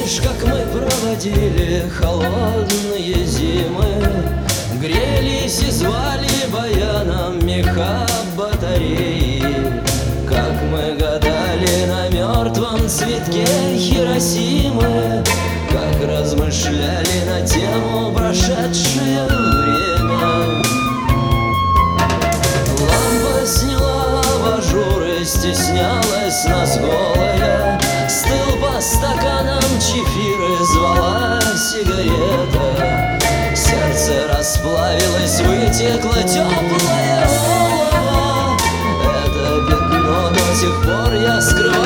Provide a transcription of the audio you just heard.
Помнишь, как мы проводили холодные зимы, грелись и звали баяном меха батареи, как мы гадали на мертвом цветке Хиросимы, как размышляли на тему прошедшее время. Лампа сняла абажуры, стеснялась нас голая, стыл по стаканам чефир и звала сигарета. Сердце расплавилось, вытекло теплое олово. Это пятно до сих пор я скрываю.